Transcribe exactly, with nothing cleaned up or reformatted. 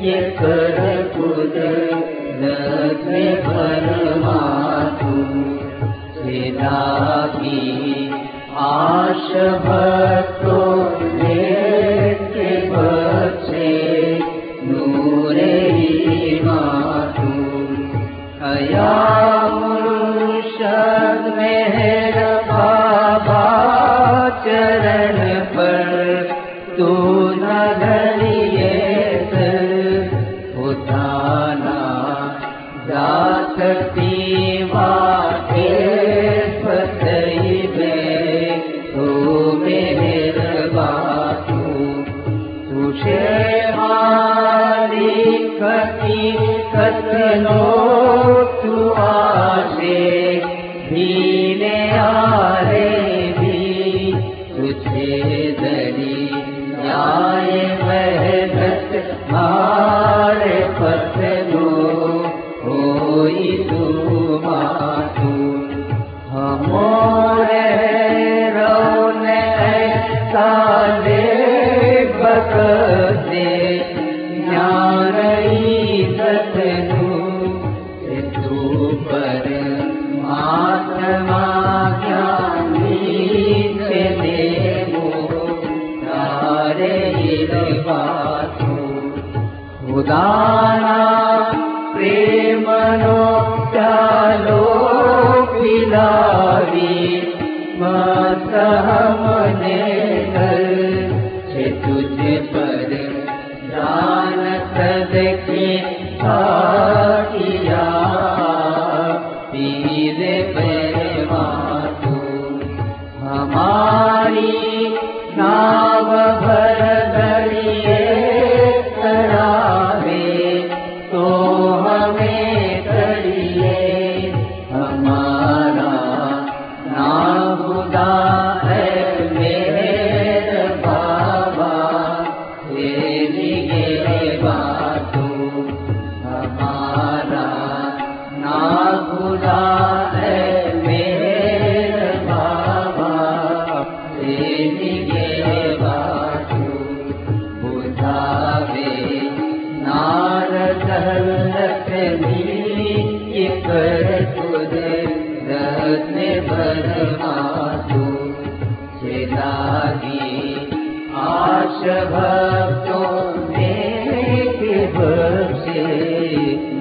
ये कर कुदरत में परमातु सीधा की आश भक्तों के बच्चे नूरे मातु अया मुर्शद मेहर बाबा चरण पर तू न धरिए उठाना जा सकती बातें फसई में तो मेहर बातू तुझे मारी कती कतनो तू आशे भीने आरे भी तुझे दरी जाए मेहनत मारे पतनो होई तू मातू हमोरे रोने साले बकते ज्ञान इज्जतनु तू पर महात्मा ज्ञानी से देवो तारे बातू खुदाना प्रेमनो चालो पिलावी मत हमने कर छे तुझ पर जान सदकी आकिया पीरे परमातु हमारी नाव भर दरिए तरावे तो हमें करिए हमारा नाम खुदा है मेरे बाबा तेरी बातू हमारा नाम खुदा है मेरे बाबा तेरी बातू बुझावे नारद ये कर कुदरत में परमातु लागी आश भक्तों में के बसे